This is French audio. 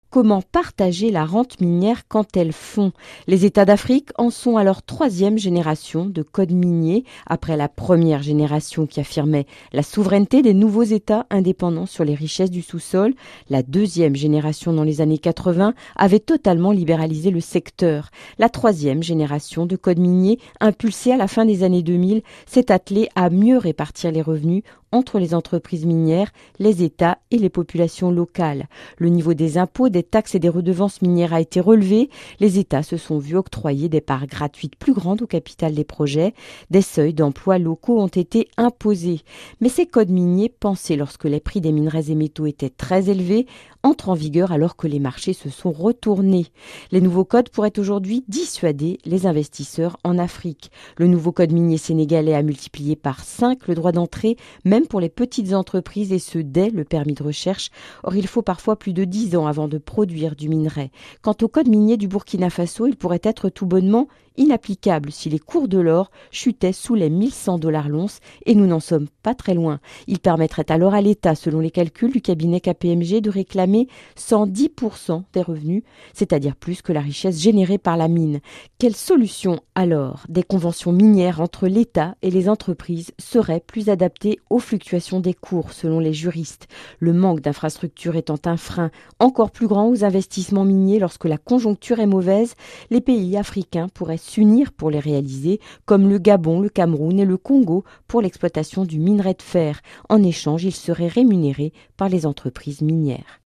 Comment partager la rente minière quand elles fond? Les États d'Afrique en sont à leur troisième génération de code minier, après la première génération qui affirmait la souveraineté des nouveaux États indépendants sur les richesses du sous-sol. La deuxième génération dans les années 80 avait totalement libéralisé le secteur. La troisième génération de code minier, impulsée à la fin des années 2000, s'est attelée à mieux répartir les revenus entre les entreprises minières, les États et les populations locales. Le niveau des impôts, des taxes et des redevances minières a été relevé. Les États se sont vus octroyer des parts gratuites plus grandes au capital des projets. Des seuils d'emplois locaux ont été imposés. Mais ces codes miniers, pensés lorsque les prix des minerais et métaux étaient très élevés, entrent en vigueur alors que les marchés se sont retournés. Les nouveaux codes pourraient aujourd'hui dissuader les investisseurs en Afrique. Le nouveau code minier sénégalais a multiplié par 5 le droit d'entrée, même pour les petites entreprises, et ce dès le permis de recherche. Or, il faut parfois plus de 10 ans avant de produire du minerai. Quant au code minier du Burkina Faso, il pourrait être tout bonnement inapplicable si les cours de l'or chutaient sous les 1100 $ l'once, et nous n'en sommes pas très loin. Il permettrait alors à l'État, selon les calculs du cabinet KPMG, de réclamer 110% des revenus, c'est-à-dire plus que la richesse générée par la mine. Quelle solution alors? Des conventions minières entre l'État et les entreprises seraient plus adaptées aux fluctuations des cours, selon les juristes. Le manque d'infrastructures étant un frein encore plus grand aux investissements miniers lorsque la conjoncture est mauvaise, les pays africains pourraient s'unir pour les réaliser, comme le Gabon, le Cameroun et le Congo pour l'exploitation du minerai de fer. En échange, ils seraient rémunérés par les entreprises minières.